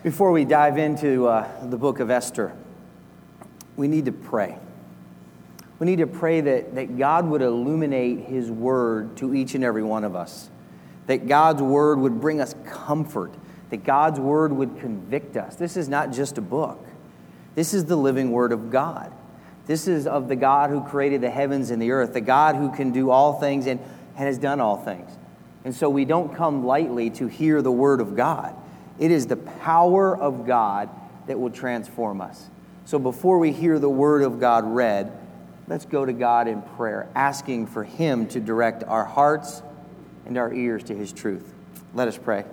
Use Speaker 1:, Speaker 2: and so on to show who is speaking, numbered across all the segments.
Speaker 1: Before we dive into the book of Esther, we need to pray. We need to pray that God would illuminate His Word to each and every one of us. That God's Word would bring us comfort. That God's Word would convict us. This is not just a book. This is the living Word of God. This is of the God who created the heavens and the earth. The God who can do all things and has done all things. And so we don't come lightly to hear the Word of God. It is the power of God that will transform us. So before we hear the Word of God read, let's go to God in prayer, asking for Him to direct our hearts and our ears to His truth. Let us pray.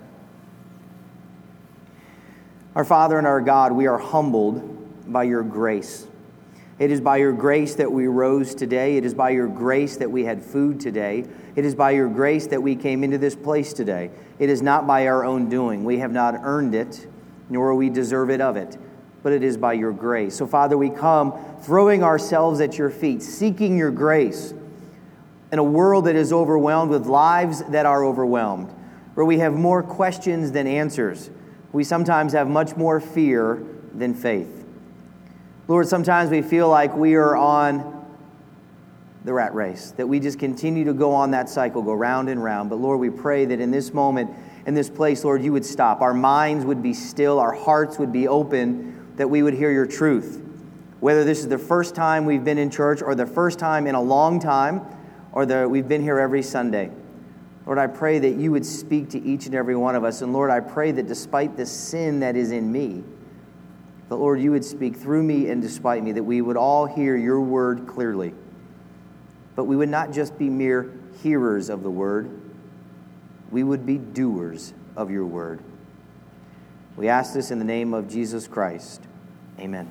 Speaker 1: Our Father and our God, we are humbled by Your grace. It is by Your grace that we rose today. It is by Your grace that we had food today. It is by Your grace that we came into this place today. It is not by our own doing. We have not earned it, nor we deserve it of it, but it is by Your grace. So, Father, we come throwing ourselves at Your feet, seeking Your grace in a world that is overwhelmed with lives that are overwhelmed, where we have more questions than answers. We sometimes have much more fear than faith. Lord, sometimes we feel like we are on the rat race, that we just continue to go on that cycle, go round and round. But Lord, we pray that in this moment, in this place, Lord, You would stop. Our minds would be still, our hearts would be open, that we would hear Your truth. Whether this is the first time we've been in church or the first time in a long time, or we've been here every Sunday. Lord, I pray that You would speak to each and every one of us. And Lord, I pray that despite the sin that is in me, that Lord, You would speak through me and despite me, that we would all hear Your word clearly. But we would not just be mere hearers of the word. We would be doers of Your word. We ask this in the name of Jesus Christ. Amen.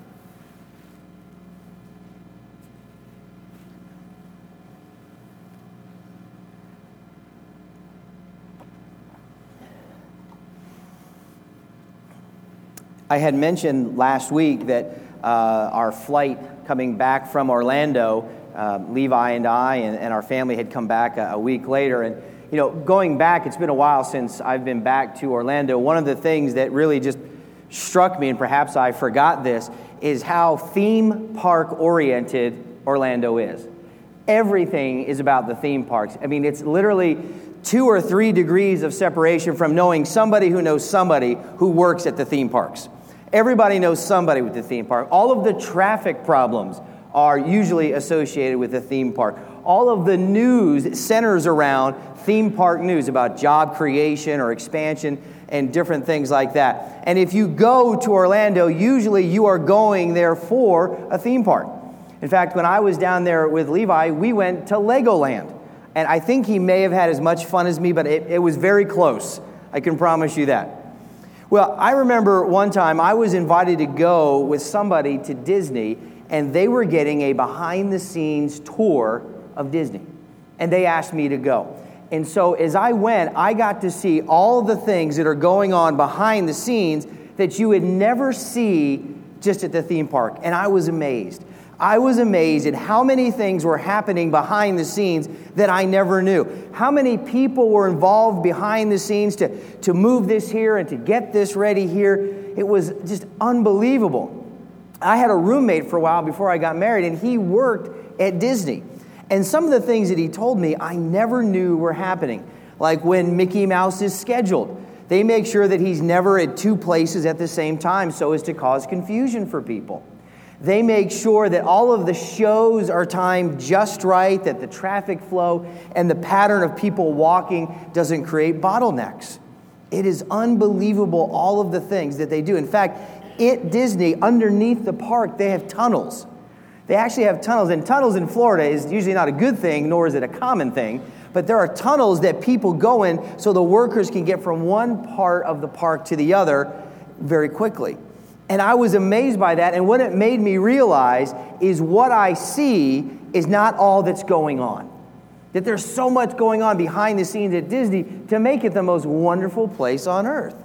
Speaker 1: I had mentioned last week that our flight coming back from Orlando, Levi and I and our family had come back a week later. And, you know, going back, it's been a while since I've been back to Orlando. One of the things that really just struck me, and perhaps I forgot this, is how theme park oriented Orlando is. Everything is about the theme parks. I mean, it's literally 2 or 3 degrees of separation from knowing somebody who knows somebody who works at the theme parks. Everybody knows somebody with the theme park. All of the traffic problems are usually associated with the theme park. All of the news centers around theme park news about job creation or expansion and different things like that. And if you go to Orlando, usually you are going there for a theme park. In fact, when I was down there with Levi, we went to Legoland. And I think he may have had as much fun as me, but it was very close. I can promise you that. Well, I remember one time I was invited to go with somebody to Disney, and they were getting a behind-the-scenes tour of Disney. And they asked me to go. And so as I went, I got to see all the things that are going on behind the scenes that you would never see just at the theme park. And I was amazed. I was amazed at how many things were happening behind the scenes that I never knew. How many people were involved behind the scenes to move this here and to get this ready here. It was just unbelievable. I had a roommate for a while before I got married, and he worked at Disney. And some of the things that he told me I never knew were happening. Like when Mickey Mouse is scheduled. They make sure that he's never at 2 places at the same time so as to cause confusion for people. They make sure that all of the shows are timed just right, that the traffic flow and the pattern of people walking doesn't create bottlenecks. It is unbelievable, all of the things that they do. In fact, at Disney, underneath the park, they have tunnels. They actually have tunnels, and tunnels in Florida is usually not a good thing, nor is it a common thing, but there are tunnels that people go in so the workers can get from one part of the park to the other very quickly. And I was amazed by that, and what it made me realize is what I see is not all that's going on. That there's so much going on behind the scenes at Disney to make it the most wonderful place on earth.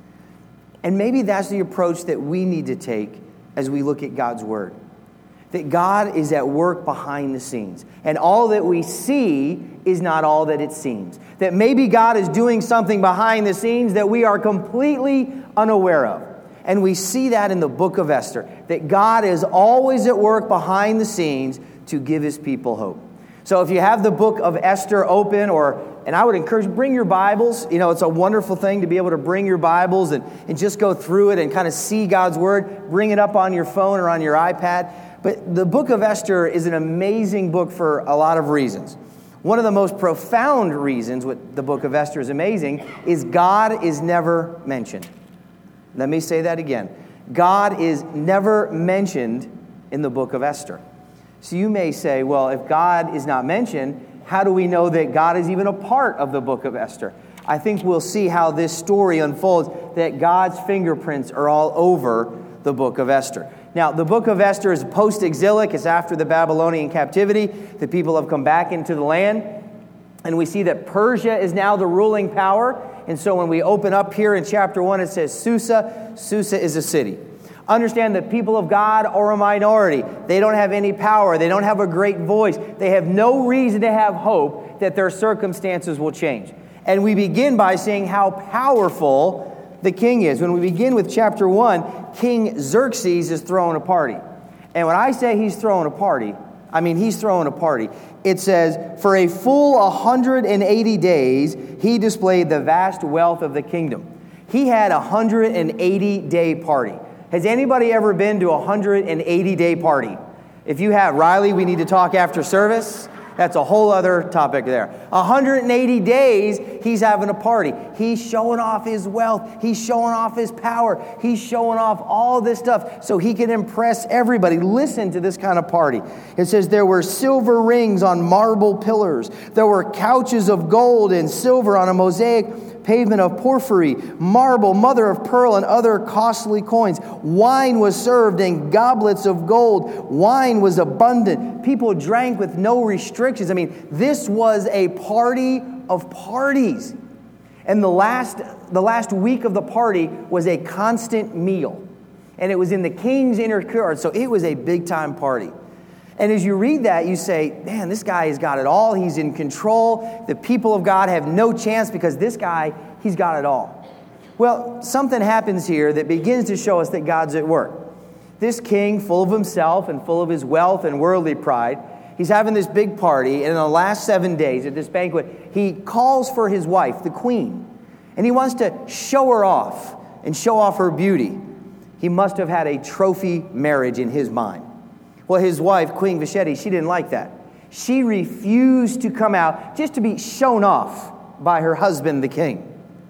Speaker 1: And maybe that's the approach that we need to take as we look at God's Word. That God is at work behind the scenes. And all that we see is not all that it seems. That maybe God is doing something behind the scenes that we are completely unaware of. And we see that in the book of Esther, that God is always at work behind the scenes to give his people hope. So if you have the book of Esther open, and I would encourage you, bring your Bibles. It's a wonderful thing to be able to bring your Bibles and just go through it and kind of see God's Word. Bring it up on your phone or on your iPad. But the book of Esther is an amazing book for a lot of reasons. One of the most profound reasons what the book of Esther is amazing is God is never mentioned. Let me say that again. God is never mentioned in the book of Esther. So you may say, well, if God is not mentioned, how do we know that God is even a part of the book of Esther? I think we'll see how this story unfolds, that God's fingerprints are all over the book of Esther. Now, the book of Esther is post-exilic. It's after the Babylonian captivity. The people have come back into the land. And we see that Persia is now the ruling power. And so when we open up here in chapter 1, it says Susa. Susa is a city. Understand that people of God are a minority. They don't have any power. They don't have a great voice. They have no reason to have hope that their circumstances will change. And we begin by seeing how powerful the king is. When we begin with chapter 1, King Xerxes is throwing a party. And when I say he's throwing a party, I mean he's throwing a party. It says, for a full 180 days, he displayed the vast wealth of the kingdom. He had a 180-day party. Has anybody ever been to a 180-day party? If you have, Riley, we need to talk after service. That's a whole other topic there. 180 days, he's having a party. He's showing off his wealth. He's showing off his power. He's showing off all this stuff so he can impress everybody. Listen to this kind of party. It says, there were silver rings on marble pillars. There were couches of gold and silver on a mosaic pavement of porphyry, marble, mother of pearl, and other costly coins. Wine was served in goblets of gold. Wine was abundant. People drank with no restrictions. I mean, this was a party of parties. And the last week of the party was a constant meal. And it was in the king's inner court, so it was a big-time party. And as you read that, you say, man, this guy has got it all. He's in control. The people of God have no chance because this guy, he's got it all. Well, something happens here that begins to show us that God's at work. This king, full of himself and full of his wealth and worldly pride, he's having this big party. And in the last 7 days at this banquet, he calls for his wife, the queen. And he wants to show her off and show off her beauty. He must have had a trophy marriage in his mind. Well, his wife, Queen Vashti, she didn't like that. She refused to come out just to be shown off by her husband, the king.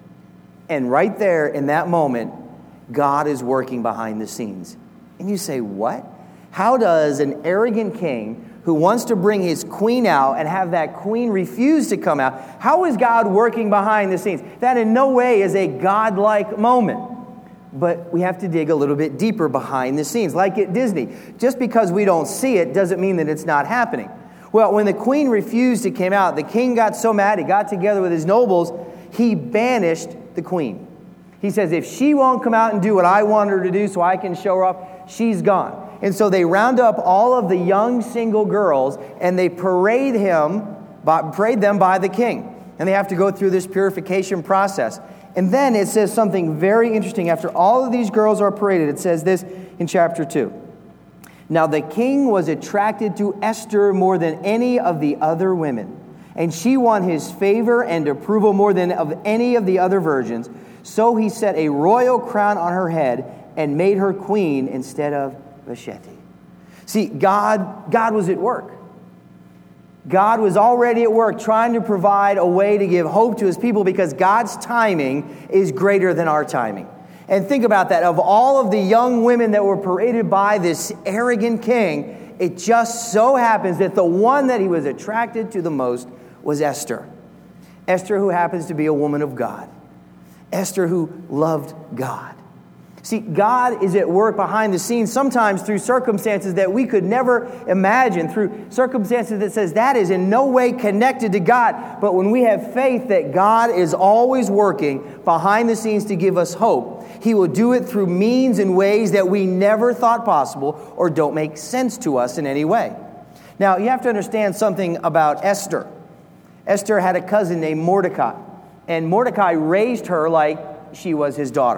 Speaker 1: And right there in that moment, God is working behind the scenes. And you say, what? How does an arrogant king who wants to bring his queen out and have that queen refuse to come out, how is God working behind the scenes? That in no way is a godlike moment. But we have to dig a little bit deeper behind the scenes, like at Disney. Just because we don't see it doesn't mean that it's not happening. Well, when the queen refused to come out, the king got so mad, he got together with his nobles, he banished the queen. He says, if she won't come out and do what I want her to do so I can show her off, she's gone. And so they round up all of the young single girls and they parade them by the king. And they have to go through this purification process. And then it says something very interesting. After all of these girls are paraded, it says this in chapter 2. Now the king was attracted to Esther more than any of the other women, and she won his favor and approval more than of any of the other virgins. So he set a royal crown on her head and made her queen instead of Vashti. See, God was at work. God was already at work trying to provide a way to give hope to his people because God's timing is greater than our timing. And think about that. Of all of the young women that were paraded by this arrogant king, it just so happens that the one that he was attracted to the most was Esther. Esther, who happens to be a woman of God. Esther, who loved God. See, God is at work behind the scenes, sometimes through circumstances that we could never imagine, through circumstances that says that is in no way connected to God. But when we have faith that God is always working behind the scenes to give us hope, he will do it through means and ways that we never thought possible or don't make sense to us in any way. Now, you have to understand something about Esther. Esther had a cousin named Mordecai, and Mordecai raised her like she was his daughter.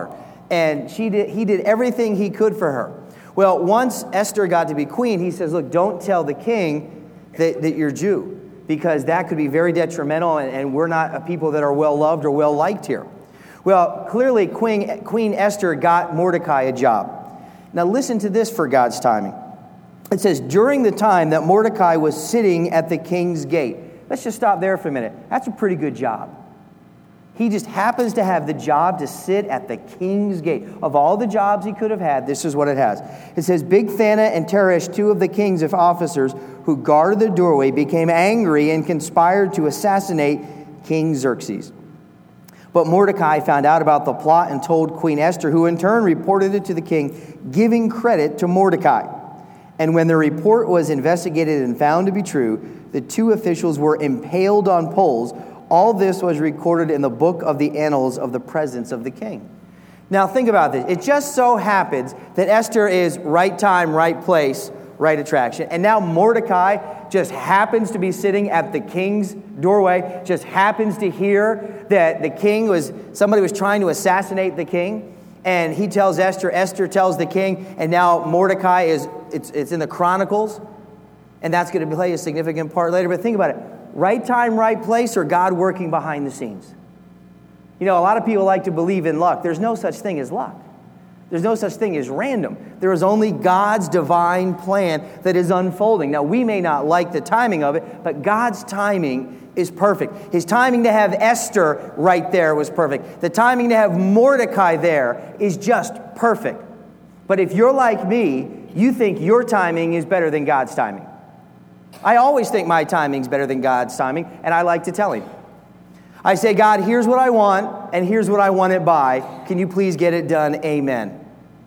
Speaker 1: and he did everything he could for her. Well, once Esther got to be queen, he says, look, don't tell the king that you're Jew, because that could be very detrimental, and we're not a people that are well-loved or well-liked here. Well, clearly, Queen Esther got Mordecai a job. Now, listen to this for God's timing. It says, during the time that Mordecai was sitting at the king's gate. Let's just stop there for a minute. That's a pretty good job. He just happens to have the job to sit at the king's gate. Of all the jobs he could have had, this is what it has. It says, Bigthana and Teresh, two of the king's officers who guarded the doorway, became angry and conspired to assassinate King Xerxes. But Mordecai found out about the plot and told Queen Esther, who in turn reported it to the king, giving credit to Mordecai. And when the report was investigated and found to be true, the two officials were impaled on poles. All this was recorded in the book of the annals of the presence of the king. Now think about this. It just so happens that Esther is right time, right place, right attraction. And now Mordecai just happens to be sitting at the king's doorway, just happens to hear that somebody was trying to assassinate the king. And he tells Esther, Esther tells the king, and now Mordecai it's in the Chronicles, and that's going to play a significant part later. But think about it. Right time, right place, or God working behind the scenes? You know, a lot of people like to believe in luck. There's no such thing as luck. There's no such thing as random. There is only God's divine plan that is unfolding. Now, we may not like the timing of it, but God's timing is perfect. His timing to have Esther right there was perfect. The timing to have Mordecai there is just perfect. But if you're like me, you think your timing is better than God's timing. I always think my timing's better than God's timing, and I like to tell him. I say, God, here's what I want, and here's what I want it by. Can you please get it done? Amen.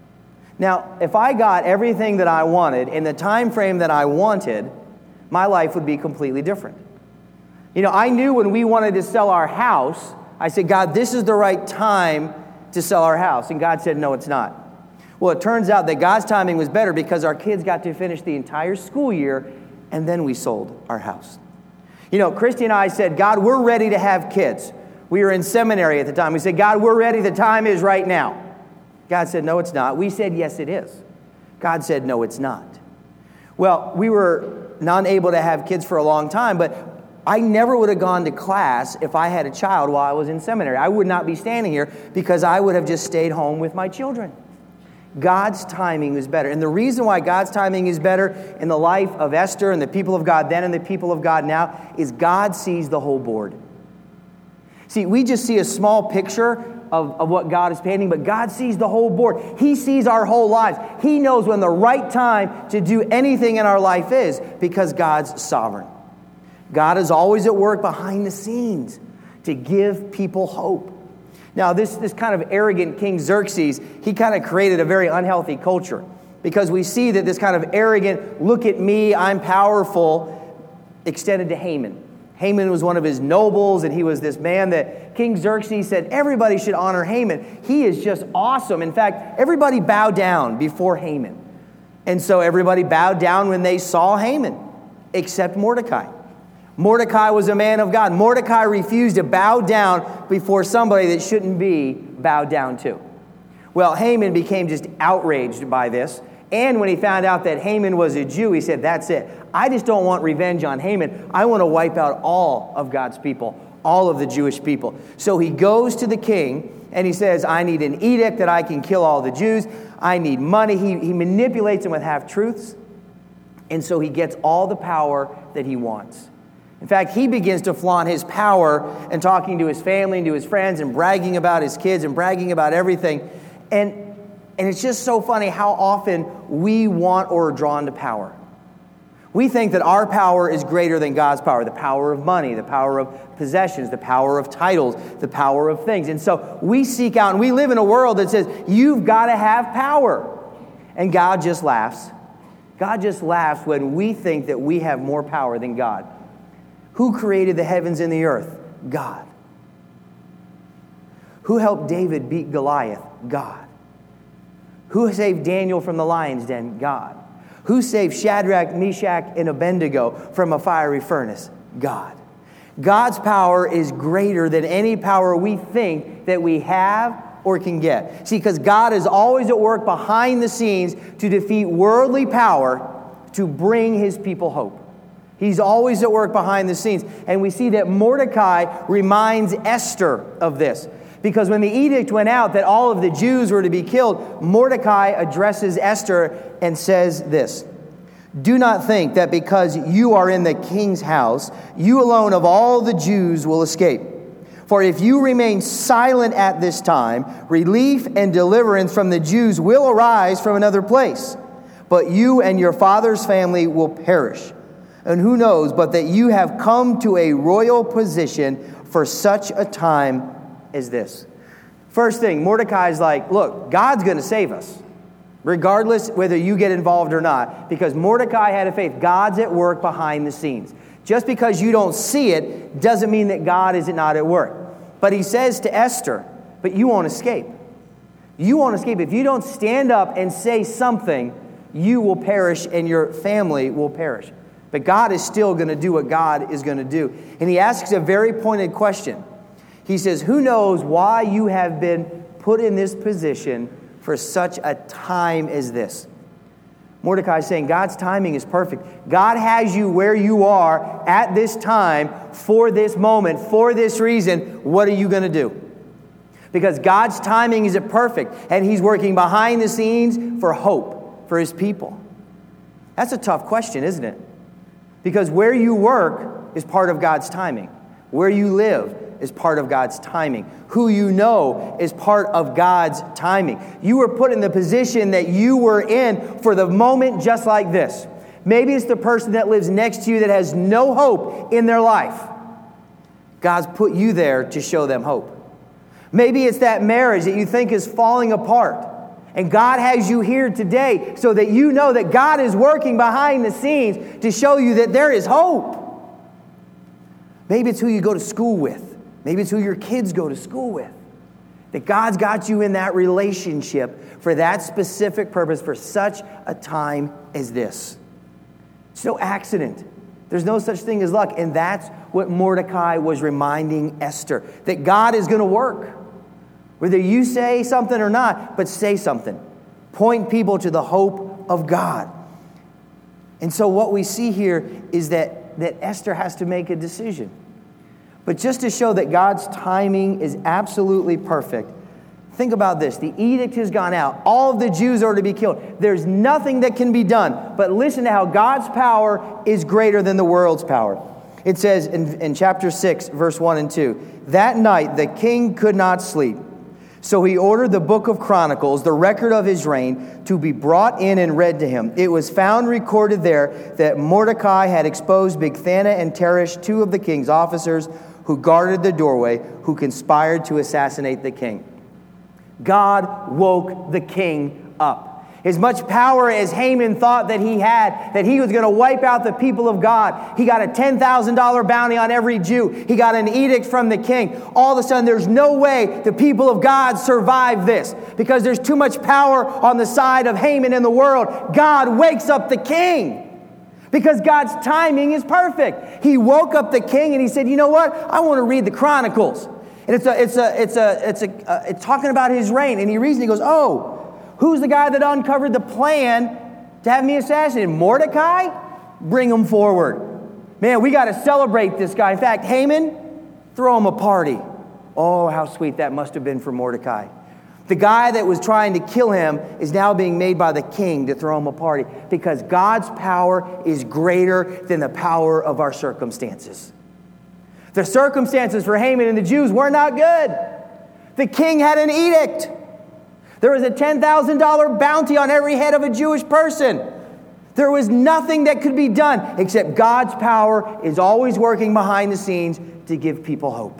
Speaker 1: Now, if I got everything that I wanted in the time frame that I wanted, my life would be completely different. You know, I knew when we wanted to sell our house, I said, God, this is the right time to sell our house. And God said, no, it's not. Well, it turns out that God's timing was better because our kids got to finish the entire school year, and then we sold our house. You know, Christy and I said, God, we're ready to have kids. We were in seminary at the time. We said, God, we're ready. The time is right now. God said, no, it's not. We said, yes, it is. God said, no, it's not. Well, we were not able to have kids for a long time, but I never would have gone to class if I had a child while I was in seminary. I would not be standing here because I would have just stayed home with my children. God's timing is better. And the reason why God's timing is better in the life of Esther and the people of God then and the people of God now is God sees the whole board. See, we just see a small picture of what God is painting, but God sees the whole board. He sees our whole lives. He knows when the right time to do anything in our life is because God's sovereign. God is always at work behind the scenes to give people hope. Now, this kind of arrogant King Xerxes, he kind of created a very unhealthy culture because we see that this kind of arrogant, look at me, I'm powerful, extended to Haman. Haman was one of his nobles, and he was this man that King Xerxes said everybody should honor Haman. He is just awesome. In fact, everybody bowed down before Haman. And so everybody bowed down when they saw Haman, except Mordecai. Mordecai was a man of God. Mordecai refused to bow down before somebody that shouldn't be bowed down to. Well, Haman became just outraged by this. And when he found out that Haman was a Jew, he said, that's it. I just don't want revenge on Haman. I want to wipe out all of God's people, all of the Jewish people. So he goes to the king and he says, I need an edict that I can kill all the Jews. I need money. He manipulates them with half-truths. And so he gets all the power that he wants. In fact, he begins to flaunt his power and talking to his family and to his friends and bragging about his kids and bragging about everything. And it's just so funny how often we want or are drawn to power. We think that our power is greater than God's power, the power of money, the power of possessions, the power of titles, the power of things. And so we seek out, and we live in a world that says, you've got to have power. And God just laughs. God just laughs when we think that we have more power than God. Who created the heavens and the earth? God. Who helped David beat Goliath? God. Who saved Daniel from the lion's den? God. Who saved Shadrach, Meshach, and Abednego from a fiery furnace? God. God's power is greater than any power we think that we have or can get. See, because God is always at work behind the scenes to defeat worldly power to bring his people hope. He's always at work behind the scenes. And we see that Mordecai reminds Esther of this. Because when the edict went out that all of the Jews were to be killed, Mordecai addresses Esther and says this: "Do not think that because you are in the king's house, you alone of all the Jews will escape. For if you remain silent at this time, relief and deliverance from the Jews will arise from another place. But you and your father's family will perish. And who knows but that you have come to a royal position for such a time as this." First thing, Mordecai's like, look, God's going to save us, regardless whether you get involved or not, because Mordecai had a faith. God's at work behind the scenes. Just because you don't see it doesn't mean that God is not at work. But he says to Esther, but you won't escape. You won't escape. If you don't stand up and say something, you will perish and your family will perish. But God is still going to do what God is going to do. And he asks a very pointed question. He says, who knows why you have been put in this position for such a time as this? Mordecai is saying God's timing is perfect. God has you where you are at this time for this moment, for this reason. What are you going to do? Because God's timing is perfect, and he's working behind the scenes for hope for his people. That's a tough question, isn't it? Because where you work is part of God's timing. Where you live is part of God's timing. Who you know is part of God's timing. You were put in the position that you were in for the moment just like this. Maybe it's the person that lives next to you that has no hope in their life. God's put you there to show them hope. Maybe it's that marriage that you think is falling apart. And God has you here today so that you know that God is working behind the scenes to show you that there is hope. Maybe it's who you go to school with. Maybe it's who your kids go to school with. That God's got you in that relationship for that specific purpose for such a time as this. It's no accident. There's no such thing as luck. And that's what Mordecai was reminding Esther. That God is going to work. Whether you say something or not, but say something. Point people to the hope of God. And so what we see here is that Esther has to make a decision. But just to show that God's timing is absolutely perfect, think about this. The edict has gone out. All of the Jews are to be killed. There's nothing that can be done. But listen to how God's power is greater than the world's power. It says in chapter 6, verse 1 and 2, "That night the king could not sleep. So he ordered the book of Chronicles, the record of his reign, to be brought in and read to him. It was found recorded there that Mordecai had exposed Bigthana and Teresh, two of the king's officers who guarded the doorway, who conspired to assassinate the king." God woke the king up. As much power as Haman thought that he had, that he was going to wipe out the people of God, he got a $10,000 bounty on every Jew. He got an edict from the king. All of a sudden, there's no way the people of God survive this because there's too much power on the side of Haman in the world. God wakes up the king because God's timing is perfect. He woke up the king and he said, you know what? I want to read the Chronicles. And it's talking about his reign. And he reads and he goes, oh, who's the guy that uncovered the plan to have me assassinated? Mordecai? Bring him forward. Man, we got to celebrate this guy. In fact, Haman, throw him a party. Oh, how sweet that must have been for Mordecai. The guy that was trying to kill him is now being made by the king to throw him a party because God's power is greater than the power of our circumstances. The circumstances for Haman and the Jews were not good. The king had an edict. There was a $10,000 bounty on every head of a Jewish person. There was nothing that could be done except God's power is always working behind the scenes to give people hope.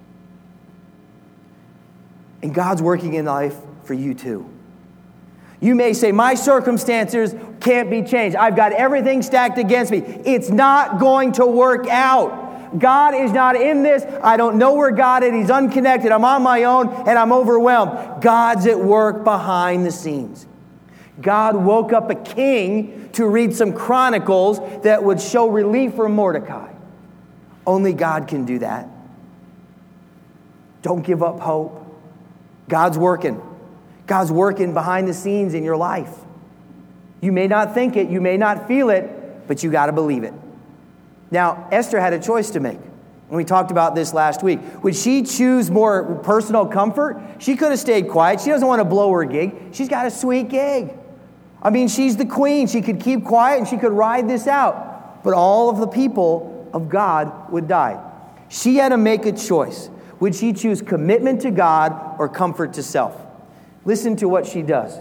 Speaker 1: And God's working in life for you too. You may say, my circumstances can't be changed. I've got everything stacked against me. It's not going to work out. God is not in this. I don't know where God is. He's unconnected. I'm on my own and I'm overwhelmed. God's at work behind the scenes. God woke up a king to read some chronicles that would show relief for Mordecai. Only God can do that. Don't give up hope. God's working. God's working behind the scenes in your life. You may not think it, you may not feel it, but you got to believe it. Now, Esther had a choice to make. And we talked about this last week. Would she choose more personal comfort? She could have stayed quiet. She doesn't want to blow her gig. She's got a sweet gig. I mean, she's the queen. She could keep quiet and she could ride this out. But all of the people of God would die. She had to make a choice. Would she choose commitment to God or comfort to self? Listen to what she does.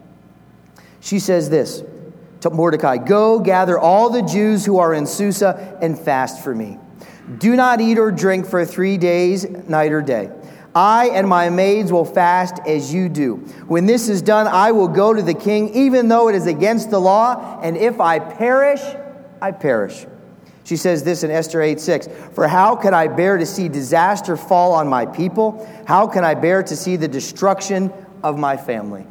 Speaker 1: She says this to Mordecai, "Go gather all the Jews who are in Susa and fast for me. Do not eat or drink for 3 days, night or day. I and my maids will fast as you do. When this is done, I will go to the king, even though it is against the law, and if I perish, I perish." She says this in Esther 8:6, "For how can I bear to see disaster fall on my people? How can I bear to see the destruction of my family?"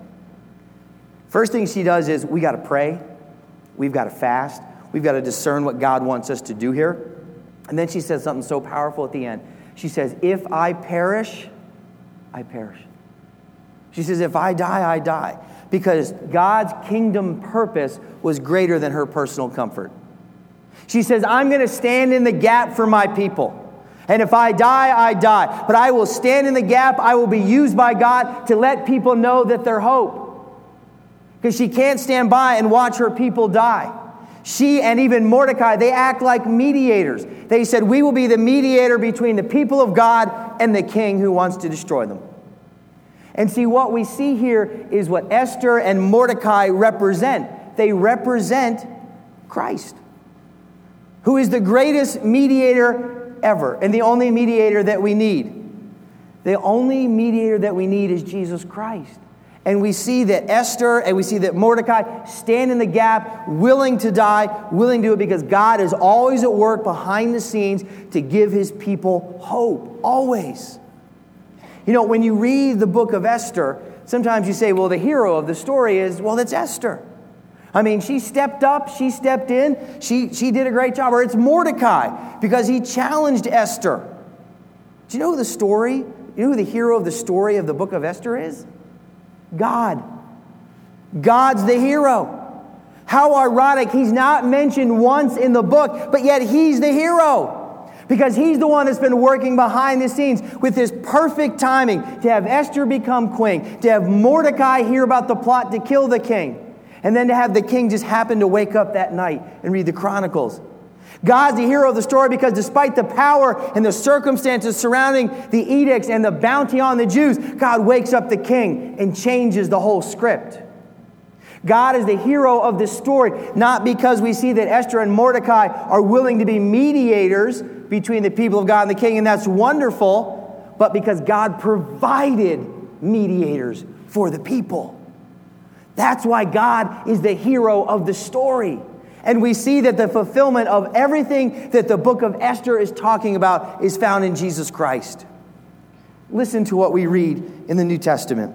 Speaker 1: First thing she does is we got to pray. We've got to fast. We've got to discern what God wants us to do here. And then she says something so powerful at the end. She says, "If I perish, I perish." She says, if I die, I die. Because God's kingdom purpose was greater than her personal comfort. She says, I'm going to stand in the gap for my people. And if I die, I die. But I will stand in the gap. I will be used by God to let people know that there's hope. Because she can't stand by and watch her people die. She and even Mordecai, they act like mediators. They said, we will be the mediator between the people of God and the king who wants to destroy them. And see, what we see here is what Esther and Mordecai represent. They represent Christ, who is the greatest mediator ever and the only mediator that we need. The only mediator that we need is Jesus Christ. And we see that Esther and we see that Mordecai stand in the gap, willing to die, willing to do it because God is always at work behind the scenes to give his people hope, always. You know, when you read the book of Esther, sometimes you say, well, the hero of the story is, well, it's Esther. I mean, she stepped up, she stepped in, she did a great job. Or it's Mordecai because he challenged Esther. Do you know who the hero of the story of the book of Esther is? God. God's the hero. How ironic. He's not mentioned once in the book, but yet he's the hero. Because he's the one that's been working behind the scenes with his perfect timing to have Esther become queen, to have Mordecai hear about the plot to kill the king, and then to have the king just happen to wake up that night and read the Chronicles. God's the hero of the story because despite the power and the circumstances surrounding the edicts and the bounty on the Jews, God wakes up the king and changes the whole script. God is the hero of this story, not because we see that Esther and Mordecai are willing to be mediators between the people of God and the king, and that's wonderful, but because God provided mediators for the people. That's why God is the hero of the story. And we see that the fulfillment of everything that the book of Esther is talking about is found in Jesus Christ. Listen to what we read in the New Testament.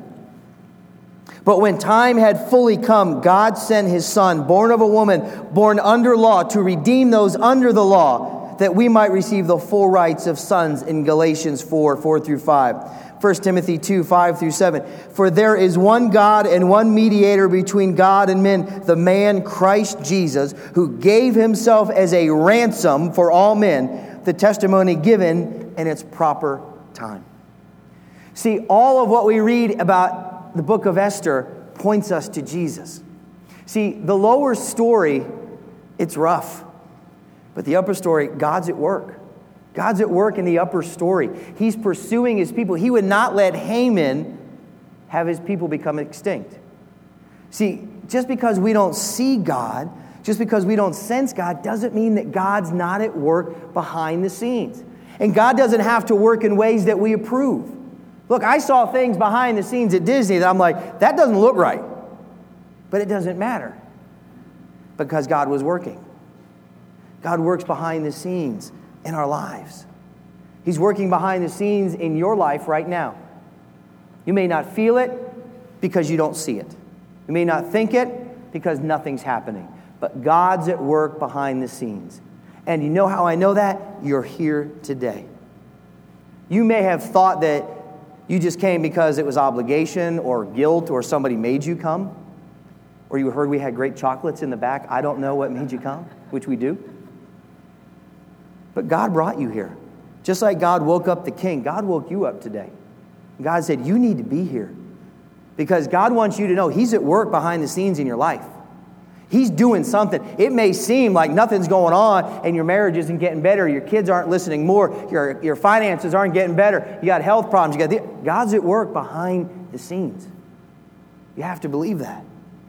Speaker 1: But when time had fully come, God sent his son, born of a woman, born under law, to redeem those under the law, that we might receive the full rights of sons in Galatians 4:4-5. 1 Timothy 2:5-7. For there is one God and one mediator between God and men, the man Christ Jesus, who gave himself as a ransom for all men, the testimony given in its proper time. See, all of what we read about the book of Esther points us to Jesus. See, the lower story, it's rough. But the upper story, God's at work. God's at work in the upper story. He's pursuing his people. He would not let Haman have his people become extinct. See, just because we don't see God, just because we don't sense God, doesn't mean that God's not at work behind the scenes. And God doesn't have to work in ways that we approve. Look, I saw things behind the scenes at Disney that I'm like, that doesn't look right. But it doesn't matter because God was working. God works behind the scenes in our lives. He's working behind the scenes in your life right now. You may not feel it because you don't see it. You may not think it because nothing's happening. But God's at work behind the scenes. And you know how I know that? You're here today. You may have thought that You just came because it was obligation or guilt or somebody made you come. Or you heard we had great chocolates in the back. I don't know what made you come, which we do. But God brought you here. Just like God woke up the king, God woke you up today. God said, you need to be here. Because God wants you to know He's at work behind the scenes in your life. He's doing something. It may seem like nothing's going on and your marriage isn't getting better, your kids aren't listening more, your finances aren't getting better, you got health problems, God's at work behind the scenes. You have to believe that.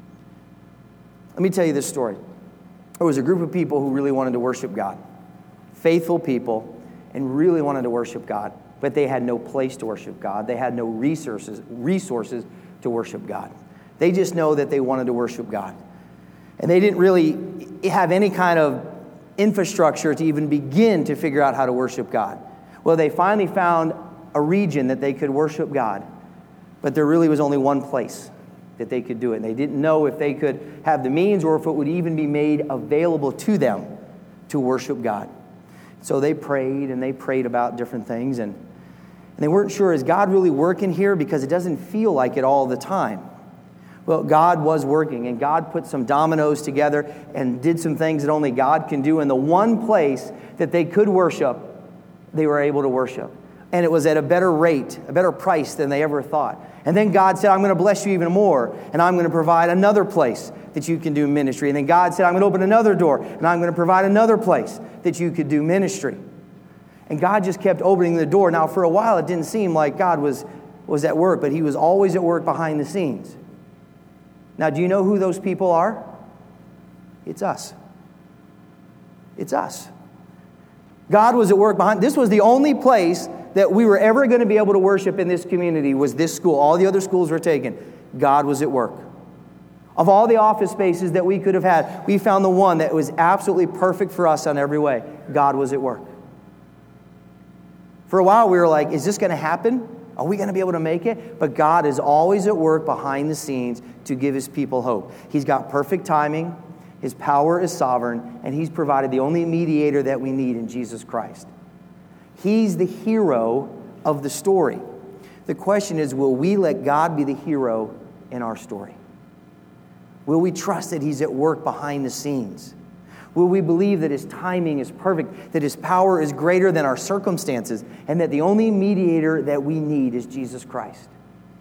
Speaker 1: Let me tell you this story. There was a group of people who really wanted to worship God. Faithful people, and really wanted to worship God. But they had no place to worship God. They had no resources to worship God. They just know that they wanted to worship God. And they didn't really have any kind of infrastructure to even begin to figure out how to worship God. Well, they finally found a region that they could worship God. But there really was only one place that they could do it. And they didn't know if they could have the means or if it would even be made available to them to worship God. So they prayed and they prayed about different things. And they weren't sure, is God really working here? Because it doesn't feel like it all the time. Well, God was working, and God put some dominoes together and did some things that only God can do. And the one place that they could worship, they were able to worship. And it was at a better rate, a better price than they ever thought. And then God said, I'm going to bless you even more, and I'm going to provide another place that you can do ministry. And then God said, I'm going to open another door, and I'm going to provide another place that you could do ministry. And God just kept opening the door. Now, for a while, it didn't seem like God was at work, but He was always at work behind the scenes. Now, do you know who those people are? It's us. It's us. God was at work behind. This was the only place that we were ever going to be able to worship in this community was this school. All the other schools were taken. God was at work. Of all the office spaces that we could have had, we found the one that was absolutely perfect for us on every way. God was at work. For a while, we were like, is this going to happen? Are we going to be able to make it? But God is always at work behind the scenes to give His people hope. He's got perfect timing. His power is sovereign. And He's provided the only mediator that we need in Jesus Christ. He's the hero of the story. The question is, will we let God be the hero in our story? Will we trust that He's at work behind the scenes? Will we believe that His timing is perfect, that His power is greater than our circumstances, and that the only mediator that we need is Jesus Christ?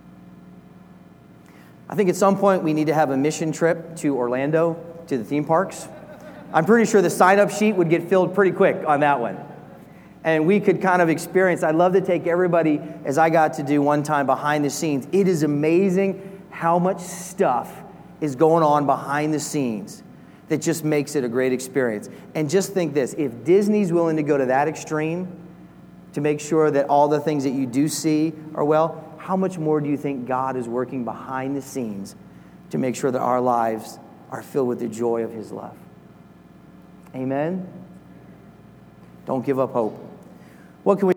Speaker 1: I think at some point we need to have a mission trip to Orlando, to the theme parks. I'm pretty sure the sign-up sheet would get filled pretty quick on that one. And we could kind of experience, I'd love to take everybody, as I got to do one time, behind the scenes. It is amazing how much stuff is going on behind the scenes that just makes it a great experience. And just think this, if Disney's willing to go to that extreme to make sure that all the things that you do see are well, how much more do you think God is working behind the scenes to make sure that our lives are filled with the joy of His love? Amen? Don't give up hope. What can we